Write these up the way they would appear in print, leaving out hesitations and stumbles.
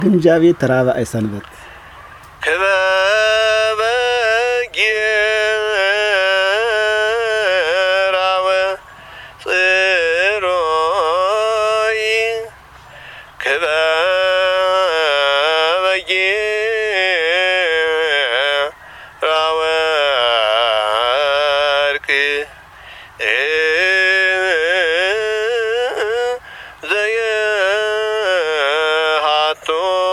ግምጃ ቤት ተራባይ ሰንበት ከበበጌራወ ጽሮይ ከበበጌራወ ወርቅ ዘየሃቶ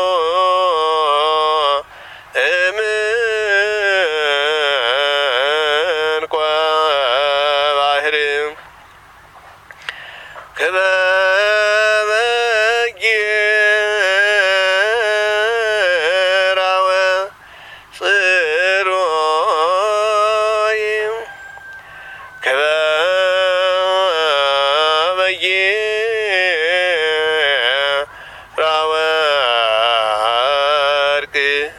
እምንቋ ባህር ከበበጌራወ ጽሮይ ከበበጌራወ ወርቅ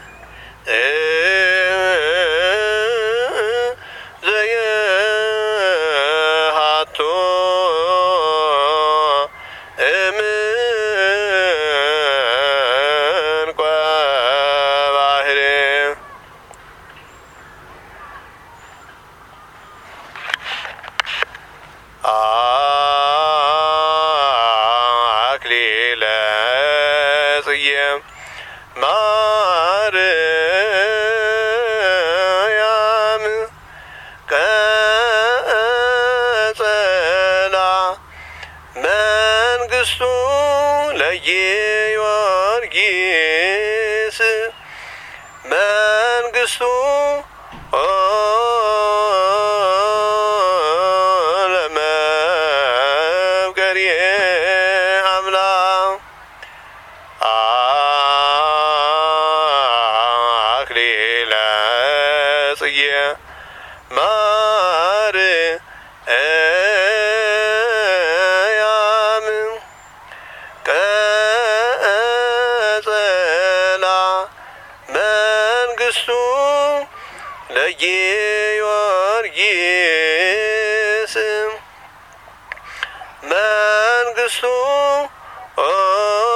ዘየሃቶ እምንቋ ባህር አክሊለ ጽጌ ማርያም ቀጸላ መንግሥቱ ለጊዮርጊስ መንግሥቱ ለመፍቀሬ አምላክ አክሊለ ጽጌ ማርያም ቀጸላ መንግሥቱ ለጊዮርጊስ መንግሥቱ